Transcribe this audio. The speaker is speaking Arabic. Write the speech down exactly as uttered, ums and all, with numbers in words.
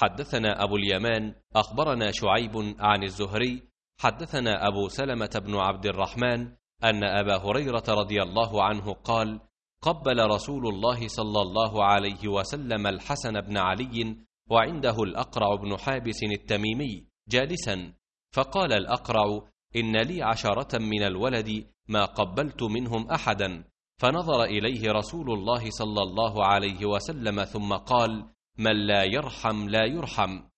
حدثنا أبو اليمان أخبرنا شعيب عن الزهري حدثنا أبو سلمة بن عبد الرحمن أن أبا هريرة رضي الله عنه قال: قبل رسول الله صلى الله عليه وسلم الحسن بن علي وعنده الأقرع بن حابس التميمي جالسا، فقال الأقرع: إن لي عشرة من الولد ما قبلت منهم أحدا، فنظر إليه رسول الله صلى الله عليه وسلم ثم قال: من لا يرحم لا يرحم.